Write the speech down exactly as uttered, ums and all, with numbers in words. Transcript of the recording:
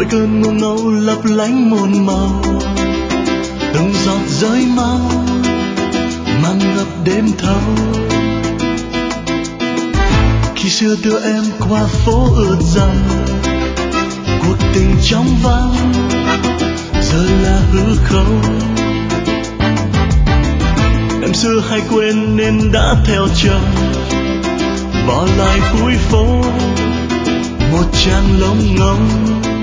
cơn mưa ngâu lấp lánh muôn màu, từng giọt rơi máu mang ngập đêm thâu. Khi xưa đưa em qua phố ướt dần, cuộc tình trong vắng giờ là hư không. Em xưa hay quên nên đã theo chồng, bỏ lại cuối phố một chàng lông ngông.